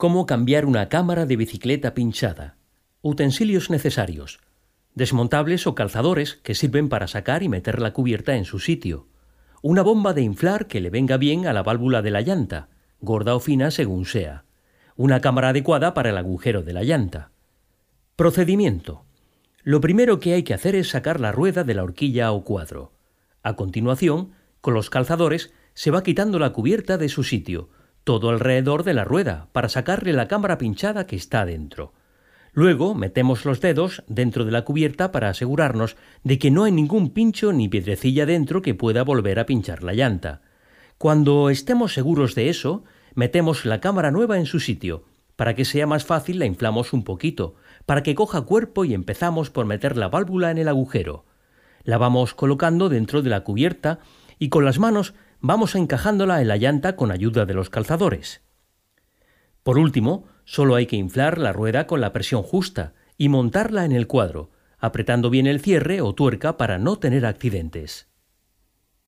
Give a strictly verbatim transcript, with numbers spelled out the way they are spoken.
Cómo cambiar una cámara de bicicleta pinchada. Utensilios necesarios. Desmontables o calzadores que sirven para sacar y meter la cubierta en su sitio. Una bomba de inflar que le venga bien a la válvula de la llanta, gorda o fina según sea. Una cámara adecuada para el agujero de la llanta. Procedimiento. Lo primero que hay que hacer es sacar la rueda de la horquilla o cuadro. A continuación, con los calzadores se va quitando la cubierta de su sitio, todo alrededor de la rueda, para sacarle la cámara pinchada que está dentro. Luego metemos los dedos dentro de la cubierta para asegurarnos de que no hay ningún pincho ni piedrecilla dentro que pueda volver a pinchar la llanta. Cuando estemos seguros de eso, metemos la cámara nueva en su sitio. Para que sea más fácil la inflamos un poquito, para que coja cuerpo y empezamos por meter la válvula en el agujero. La vamos colocando dentro de la cubierta y con las manos vamos encajándola en la llanta con ayuda de los calzadores. Por último, solo hay que inflar la rueda con la presión justa y montarla en el cuadro, apretando bien el cierre o tuerca para no tener accidentes.